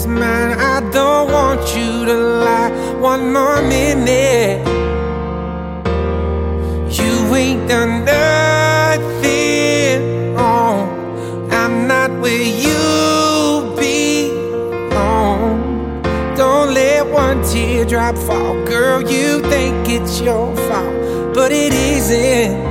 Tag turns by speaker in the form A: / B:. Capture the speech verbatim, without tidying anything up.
A: mine. I don't want you to lie one more minute. You ain't done nothing wrong. I'm not where you belong. Don't let one teardrop fall. Girl, you think it's your fault, but it isn't.